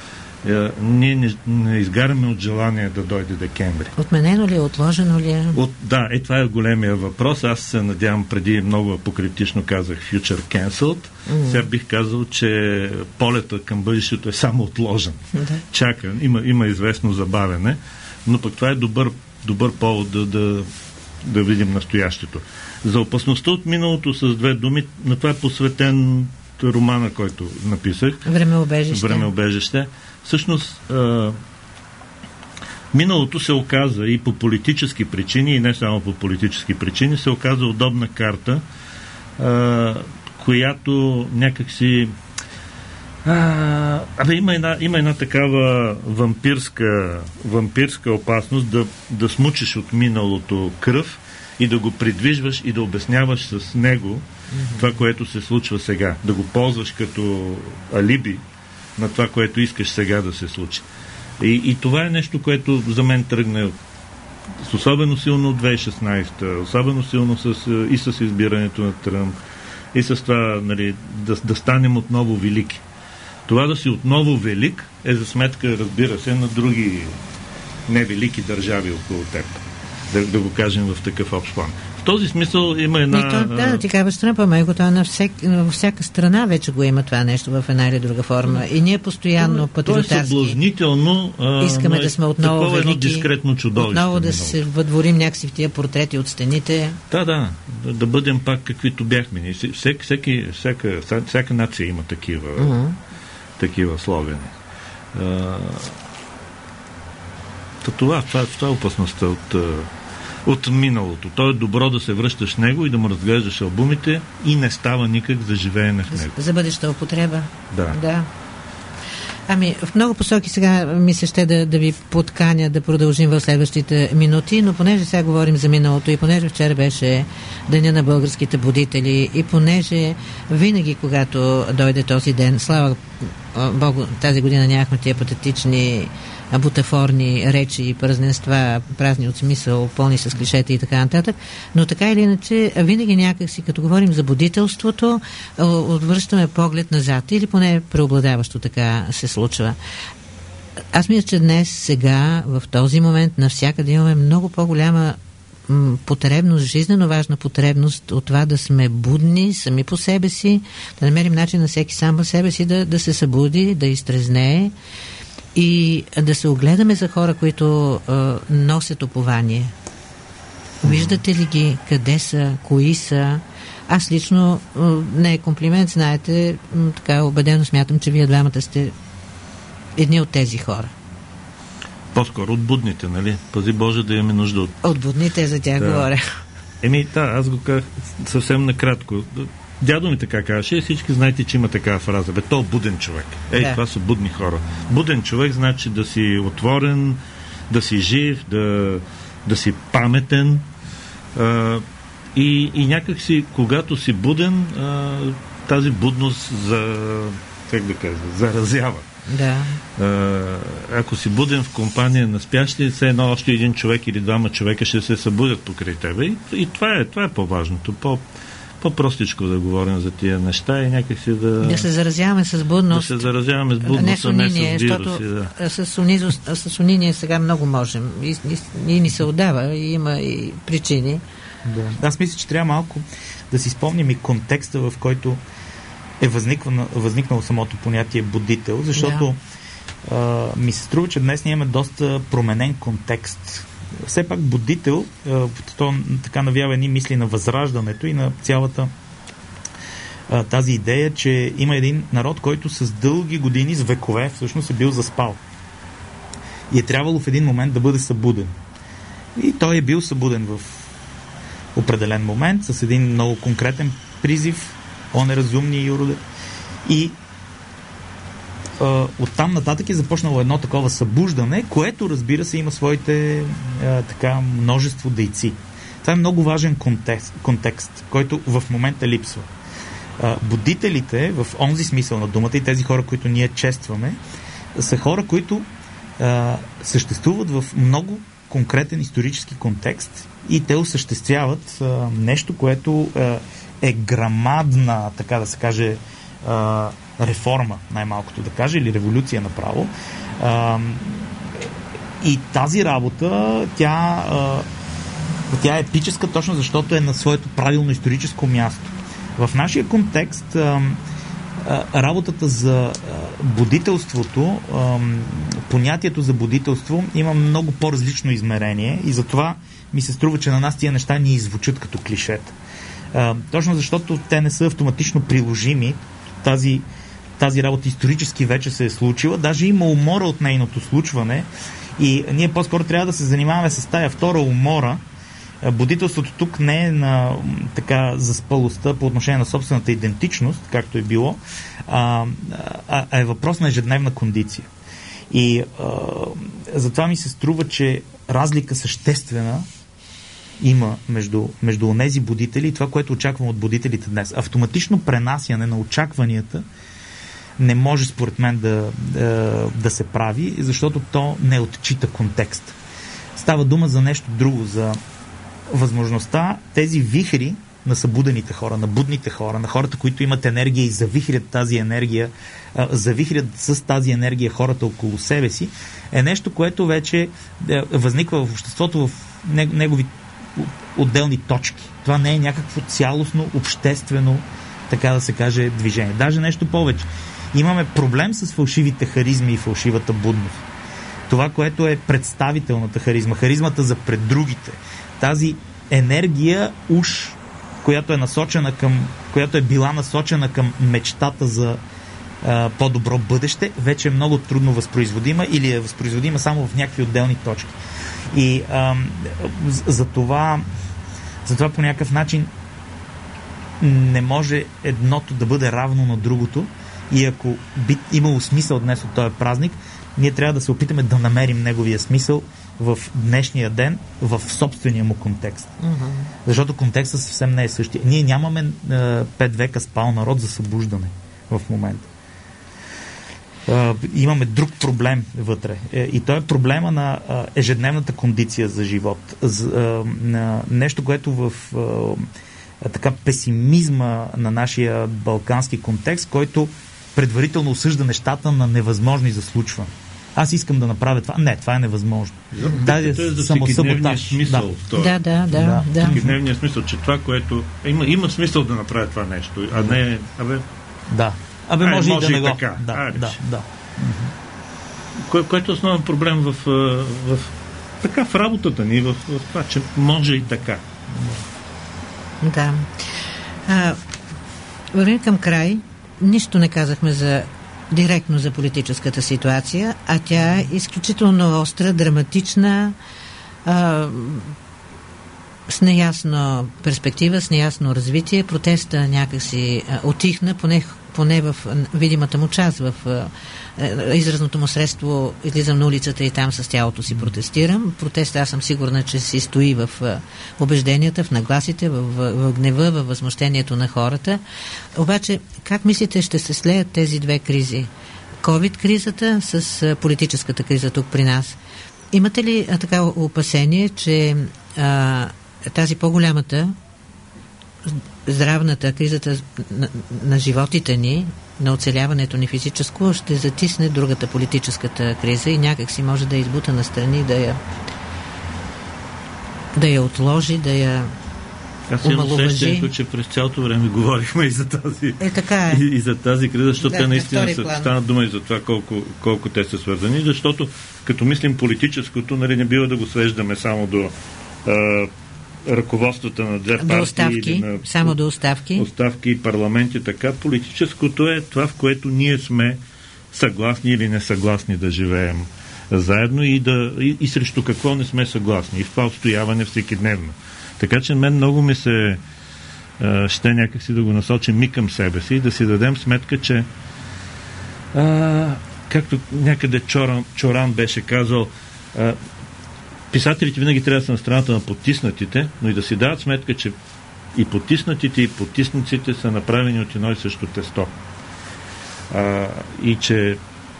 Ние не, не изгаряме от желание да дойде декември. Отменено ли е, отложено ли е? От, да, е това е големия въпрос. Аз се надявам, преди много апокриптично казах future cancelled. Mm-hmm. Сега бих казал, че полета към бъдещето е само отложен. Mm-hmm. Чака, има, има известно забавене, но пък това е добър, добър повод да, да, да видим настоящето. За опасността от миналото с две думи, на това е посветен романа, който написах. Времеубежище. Времеубежище. Всъщност, а, миналото се оказа и по политически причини, и не само по политически причини, се оказа удобна карта, а, която някакси а, абе, има, една, има една такава вампирска, вампирска опасност да, да смучиш от миналото кръв и да го придвижваш и да обясняваш с него mm-hmm. това, което се случва сега. Да го ползваш като алиби на това, което искаш сега да се случи. И, и това е нещо, което за мен тръгне с особено силно от две хиляди и шестнадесета, особено силно с, и с избирането на Тръмп, и с това, нали, да, да станем отново велики. Това да си отново велик е за сметка, разбира се, на други невелики държави около теб. да, да го кажем в такъв общ план. В този смисъл има една... И то, да, ти казваш Тръмп, ама то на всек, във всяка страна вече го има това нещо в една или друга форма. И ние постоянно патриотарски... То е съблазнително, а, искаме да сме отново такова велики, едно дискретно чудовище. Отново да се въдворим някакси в тия портрети от стените. Да, да, да, да бъдем пак каквито бяхме. Всеки, всеки, всяка, всяка нация има такива, uh-huh. такива слогани. А, това, това, това е опасността от... от миналото. То е добро да се връщаш в него и да му разглеждаш албумите и не става никак за живеене в него. За бъдеща употреба. Да. да. Ами, в много посоки сега ми се ще да, да ви подканя да продължим в следващите минути, но понеже сега говорим за миналото и понеже вчера беше Деня на българските будители и понеже винаги, когато дойде този ден, слава Богу, тази година нямахме тия патетични бутафорни речи и празненства, празни от смисъл, пълни с клишета и така нататък, но така или иначе, винаги някакси, като говорим за будителството, отвръщаме поглед назад или поне преобладаващо така се случва. Аз мисля, че днес, сега, в този момент, навсякъде имаме много по-голяма м- потребност, жизнено важна потребност от това да сме будни сами по себе си, да намерим начин на всеки сам по себе си да, да се събуди, да изтрезнее и да се огледаме за хора, които а, носят упование. Виждате ли ги? Къде са? Кои са? Аз лично, а, не е комплимент, знаете, м, така убедено смятам, че вие двамата сте едни от тези хора. По-скоро от будните, нали? Пази Боже да имаме нужда от... От будните, за тях да. говоря. Еми, да, аз го казах съвсем накратко. Дядо ми така казваше, всички знаете, че има такава фраза. Бе, то е буден човек. Ей, да. Това са будни хора. Буден човек значи да си отворен, да си жив, да, да си паметен. А, и, и някак си, когато си буден, а, тази будност за, как да кажа, заразява. Да. А, ако си буден в компания на спящи, все едно още един човек или двама човека ще се събудят покрай тебе. И, и това е, това е по-важното. По, по-простичко да говорим за тия неща и някакси да... Да се заразяваме с будност. Да се заразяваме с будност, а не с вируси. Да. С, унизо, с униние сега много можем. И, и, и ни се отдава, и има и причини. Да. Аз мисля, че трябва малко да си спомним и контекста, в който е възникнало, възникнало самото понятие будител, защото да. а, ми се струва, че днес ние имаме доста променен контекст. Все пак будител, а, то така навява едни мисли на възраждането и на цялата а, тази идея, че има един народ, който с дълги години, с векове, всъщност е бил заспал. И е трябвало в един момент да бъде събуден. И той е бил събуден в определен момент, с един много конкретен призив: о неразумни юроде. И а, оттам нататък е започнало едно такова събуждане, което, разбира се, има своите а, така множество дейци. Това е много важен контекст, контекст който в момента липсва. А, будителите, в онзи смисъл на думата, и тези хора, които ние честваме, са хора, които а, съществуват в много конкретен исторически контекст и те осъществяват а, нещо, което а, е грамадна, така да се каже, а, реформа, най-малкото да каже, или революция направо. А, и тази работа, тя, а, тя е епическа точно защото е на своето правилно историческо място. В нашия контекст а, а, работата за а, будителството, а, понятието за будителство има много по-различно измерение и затова ми се струва, че на нас тия неща ни звучат като клишета. Uh, точно защото те не са автоматично приложими. Тази, тази работа исторически вече се е случила. Даже има умора от нейното случване и ние по-скоро трябва да се занимаваме с тая втора умора. Uh, будителството тук не е на така заспалостта по отношение на собствената идентичност, както е било, а, а, а е въпрос на ежедневна кондиция. И uh, затова ми се струва, че разлика съществена има между, между онези будители и това, което очаквам от будителите днес. Автоматично пренасяне на очакванията не може, според мен, да, да, да се прави, защото то не отчита контекст. Става дума за нещо друго, за възможността тези вихри, на събудените хора, на будните хора, на хората, които имат енергия и завихрят тази енергия, а, завихрят с тази енергия хората около себе си, е нещо, което вече е, възниква в обществото в негови отделни точки. Това не е някакво цялостно, обществено, така да се каже, движение. Даже нещо повече. Имаме проблем с фалшивите харизми и фалшивата будност. Това, което е представителната харизма, харизмата за пред другите, тази енергия уж, която е насочена към, която е била насочена към мечтата за а, по-добро бъдеще, вече е много трудно възпроизводима или е възпроизводима само в някакви отделни точки. И а, за това за това по някакъв начин не може едното да бъде равно на другото и ако би имало смисъл днес от този празник, ние трябва да се опитаме да намерим неговия смисъл в днешния ден, в собствения му контекст. Uh-huh. Защото контекстът съвсем не е същия. Ние нямаме е, пет века спал народ за събуждане в момента. Е, имаме друг проблем вътре. Е, и то е проблема на е, ежедневната кондиция за живот. З, е, на нещо, което в е, така песимизма на нашия балкански контекст, който предварително осъжда нещата на невъзможни за случване. Аз искам да направя това. Не, това е невъзможно. Да, е за всекидневния смисъл. Да, да, да. да. Всекидневния смисъл, че това, което... Има, има смисъл да направя това нещо, а не... Абе... Да. Абе, може, може и да не го... Така. Да, а, да, да. Кое, което е основен проблем в, в, в, така, в работата ни, в, в това, че може и така. Да. А, вървим към край. Нищо не казахме за директно за политическата ситуация, а тя е изключително остра, драматична, а, с неясна перспектива, с неясно развитие. Протеста някакси а, отихна, поне, поне в видимата му част, в а, изразното му средство излизам на улицата и там с тялото си протестирам. Протеста, аз съм сигурна, че си стои в а, убежденията, в нагласите, в, в, в гнева, в възмущението на хората. Обаче, как мислите, ще се слеят тези две кризи? ковид-кризата с а, политическата криза тук при нас. Имате ли а, така опасение, че а, тази по-голямата здравната кризата на, на животите ни, на оцеляването ни физическо, ще затисне другата политическата криза и някак си може да я избута настрани, да я да я отложи, да я Аз имам усещането, че през цялото време говорихме и за тази, е, така е. и, и за тази криза, защото да, те наистина стана дума и за това колко, колко те са свързани, защото като мислим политическото, нали, не бива да го свеждаме само до а, ръководствата на две партии. До оставки, или на, само до оставки. Оставки и парламенти, така. Политическото е това, в което ние сме съгласни или несъгласни да живеем заедно и, да, и, и срещу какво не сме съгласни. И в това отстояване всекидневно. Така че мен много ми се а, ще някакси да го насочим и към себе си и да си дадем сметка, че а, както някъде Чоран, Чоран беше казал, а, писателите винаги трябва да са на страната на потиснатите, но и да си дават сметка, че и потиснатите, и потисниците са направени от едно и също тесто. А, и че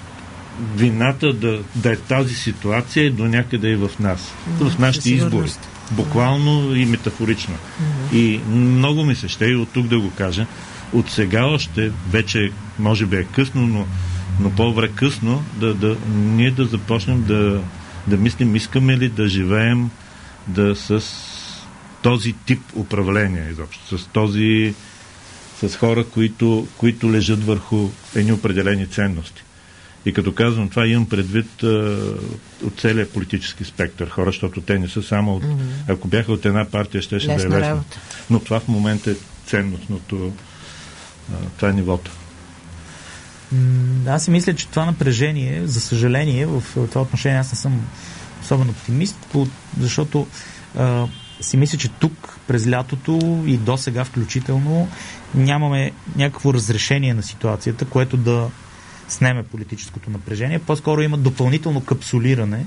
вината да, да е тази ситуация до някъде и в нас. Mm, в нашите избори. Буквално и метафорично. Mm-hmm. И много ми се ще и от тук да го кажа. От сега още, вече може би е късно, но, но по-добре късно, да, да, ние да започнем да, да мислим, искаме ли да живеем да с този тип управление изобщо, с този с хора, които, които лежат върху едни определени ценности. И като казвам това, имам предвид а, от целия политически спектър хора, защото те не са само от... Mm-hmm. Ако бяха от една партия, ще ще да е лесно. Работа. Но това в момента е ценностното. А, това е нивото. Аз си мисля, че това напрежение, за съжаление, в това отношение аз не съм особен оптимист, защото а, си мисля, че тук през лятото и до сега включително нямаме някакво разрешение на ситуацията, което да снеме политическото напрежение. По-скоро има допълнително капсулиране,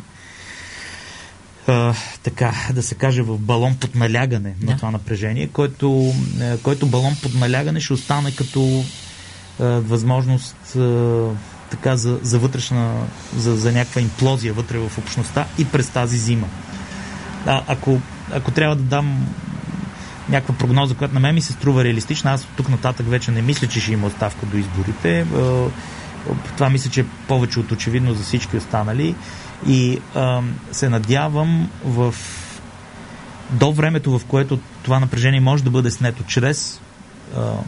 а, така да се каже, в балон под налягане да. на това напрежение, който, който балон под налягане ще остане като а, възможност а, така за, за вътрешна, за, за някаква имплозия вътре в общността и през тази зима. А, ако, ако трябва да дам някаква прогноза, която на мен ми се струва реалистична. Аз от тук нататък вече не мисля, че ще има оставка до изборите. Това мисля, че е повече от очевидно за всички останали. И а, се надявам в до времето, в което това напрежение може да бъде снето чрез а, а,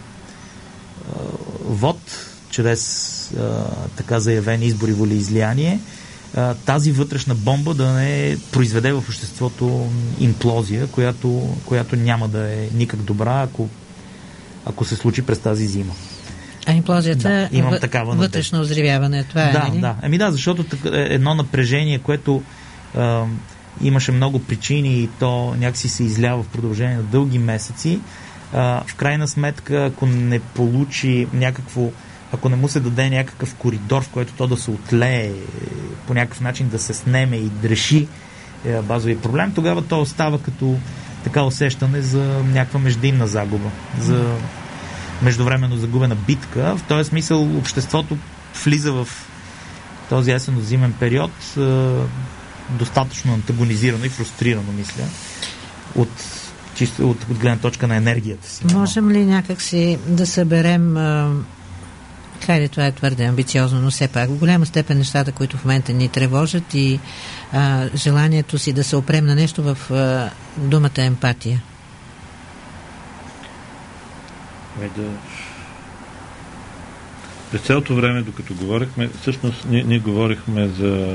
вод, чрез а, така заявени избори, волеизлияние, а, тази вътрешна бомба да не произведе в обществото имплозия, която, която няма да е никак добра, ако, ако се случи през тази зима. А имплозията да, имам въ... такава вътрешно озревяване, това е, да, нали? Да, Еми да, защото едно напрежение, което а, имаше много причини и то някакси се излява в продължение на дълги месеци, а, в крайна сметка, ако не получи някакво, ако не му се даде някакъв коридор, в който то да се отлее, по някакъв начин да се снеме и да реши е, базови проблем, тогава то остава като така усещане за някаква междинна загуба, за междувременно загубена битка. В този смисъл обществото влиза в този есенно-зимен период е, достатъчно антагонизирано и фрустрирано, мисля, от, чисто, от, от гледна точка на енергията си. Можем ли някакси да съберем, хайде, това е твърде амбициозно, но все пак в голяма степен нещата, които в момента ни тревожат и а, желанието си да се опрем на нещо в а, думата емпатия? Да. През цялото време, докато говорихме, всъщност ние, ние говорихме за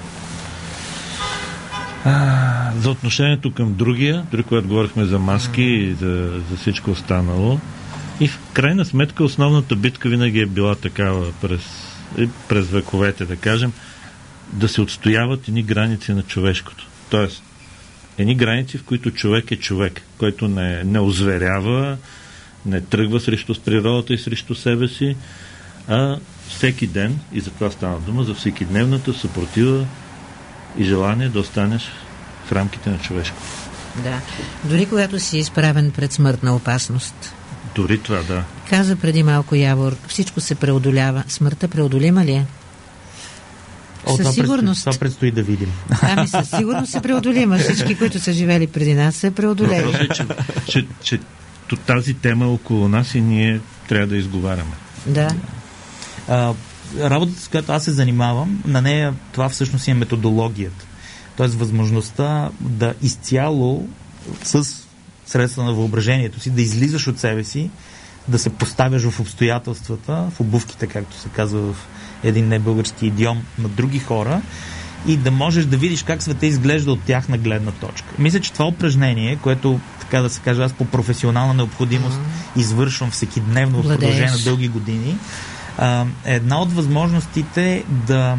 а, за отношението към другия, дори когато говорихме за маски и за, за всичко останало. И в крайна сметка основната битка винаги е била такава през, през вековете, да кажем, да се отстояват едни граници на човешкото. Тоест, едни граници, в които човек е човек, който не, не озверява, не тръгва срещу с природата и срещу себе си, а всеки ден, и за това стана дума, за всекидневната съпротива и желание да останеш в рамките на човешко. Да. Дори когато си изправен пред смъртна опасност. Дори това, да. Каза преди малко Явор, всичко се преодолява. Смъртта преодолима ли е? О, със сигурност. Това предстои да видим. Ами със сигурност се преодолима. Всички, които са живели преди нас, се преодолели. Въпросът е, че, че, че тази тема е около нас и ние трябва да изговаряме. Да. А, работата, с която аз се занимавам, на нея това всъщност е методологията. Тоест възможността да изцяло с средства на въображението си, да излизаш от себе си, да се поставяш в обстоятелствата, в обувките, както се казва в един небългарски идиом, на други хора и да можеш да видиш как света изглежда от тяхна гледна точка. Мисля, че това упражнение, което, така да се каже, аз по професионална необходимост mm-hmm. извършвам всекидневно в продължение на дълги години, е една от възможностите да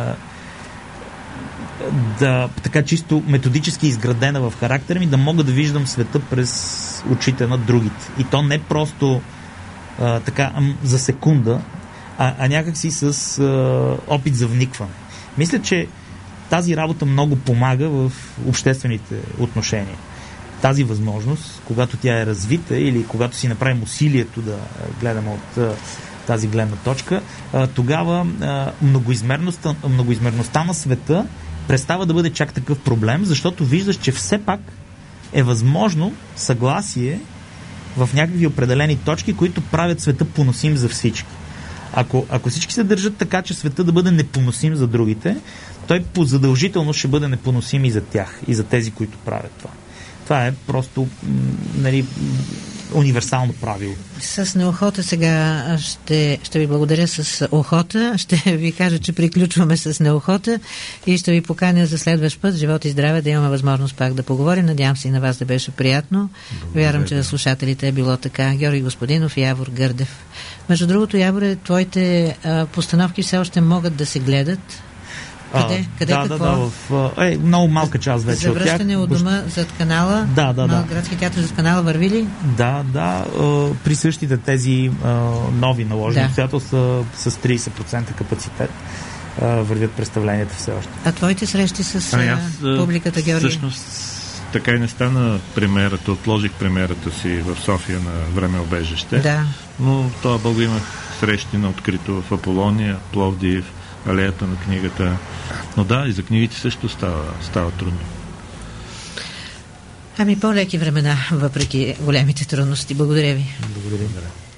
да, така чисто методически изградена в характера ми, да мога да виждам света през очите на другите. И то не просто а, така за секунда, а, а някакси с а, опит за вникване. Мисля, че тази работа много помага в обществените отношения. Тази възможност, когато тя е развита или когато си направим усилието да гледаме от а, тази гледна точка, а, тогава а, многоизмерността, многоизмерността на света престава да бъде чак такъв проблем, защото виждаш, че все пак е възможно съгласие в някакви определени точки, които правят света поносим за всички. Ако, ако всички се държат така, че света да бъде непоносим за другите, той позадължително ще бъде непоносим и за тях, и за тези, които правят това. Това е просто, нали, универсално правило. С неохота сега ще, ще ви благодаря с охота. Ще ви кажа, че приключваме с неохота и ще ви поканя за следващ път. Живот и здраве, да имаме възможност пак да поговорим. Надявам се и на вас да беше приятно. Благодаря. Вярвам, че за слушателите е било така. Георги Господинов и Явор Гърдев. Между другото, Яворе, твоите а, постановки все още могат да се гледат. Къде? А, Къде да, какво? да, да, в, е, много малка част вече за връщане от от дома зад канала. Да, да, да. Градски театър зад канала върви ли? Да, да. Е, при същите тези е, нови наложени обстоятелства да. С трийсет процента капацитет е, вървят представленията все още. А твоите срещи с а, аз, публиката, Георги? Всъщност, така и не стана премиерата. Отложих премиерата си в София на Времеобежище. Да. Но това бълго имах срещи на открито в Аполония, Пловдив, алеята на книгата. Но да, и за книгите също става, става трудно. Ами по-леки времена, въпреки големите трудности. Благодаря ви. Благодаря.